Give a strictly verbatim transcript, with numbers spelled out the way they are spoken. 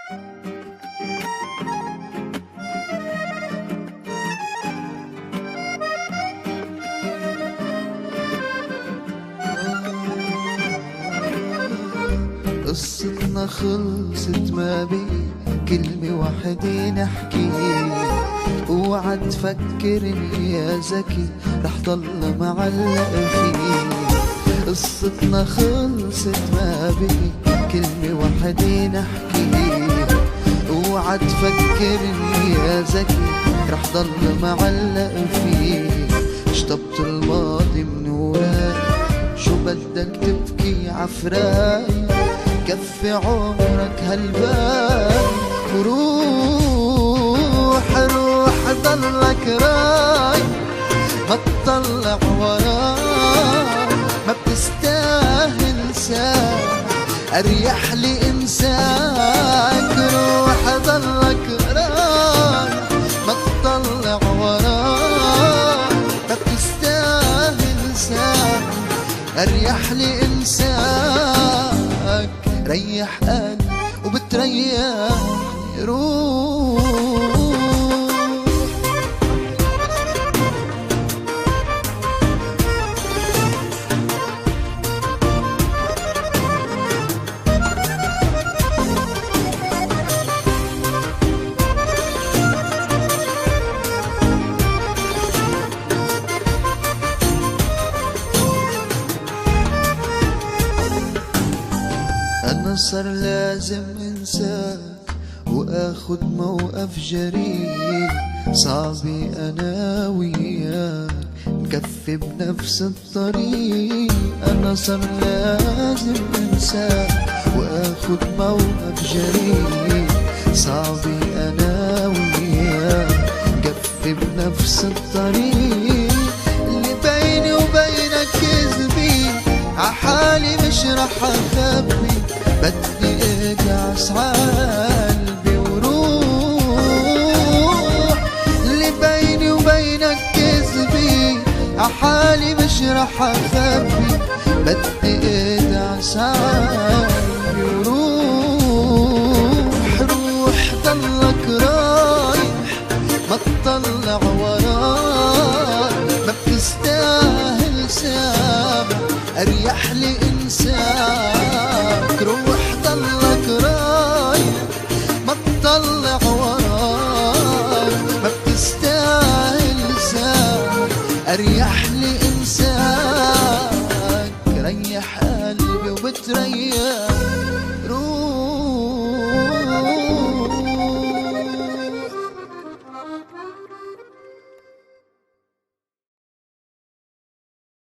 قصتنا خلصت ما بين كلمة واحدة نحكيها، اوعى تفكرني يا ذكي رح ضل معلق فيه. قصتنا خلصت ما بين كلمة واحدة نحكيها، اوعى تفكرني يا ذكي رح ضل معلق فيه. شطبت الماضي من وراك، شو بدك تبكي عفراق، كفي عمرك هالبال وروح روح ضلك راي، ما تطلع وراك ما بتستاهل ساعة، اريح لي انساك. روح ضلك راي ما تطلع وراك ما بتستاهل ساعة، اريح لي انساك. ريح قلبي وبتريحني روح. أنا صار لازم انساك واخد موقف جريء، صعبي انا وياك نكفي بنفس الطريق. انا صار لازم انساك واخد موقف جريء، صعبي انا وياك نكفي بنفس الطريق. اللي بيني وبينك كذبي عحالي مش رح اخبي، بدي اجعس عالقلبي وروح. اللي بيني وبينك كذبي عحالي مش رح اخبي، بدي اجعس عالقلبي وروح.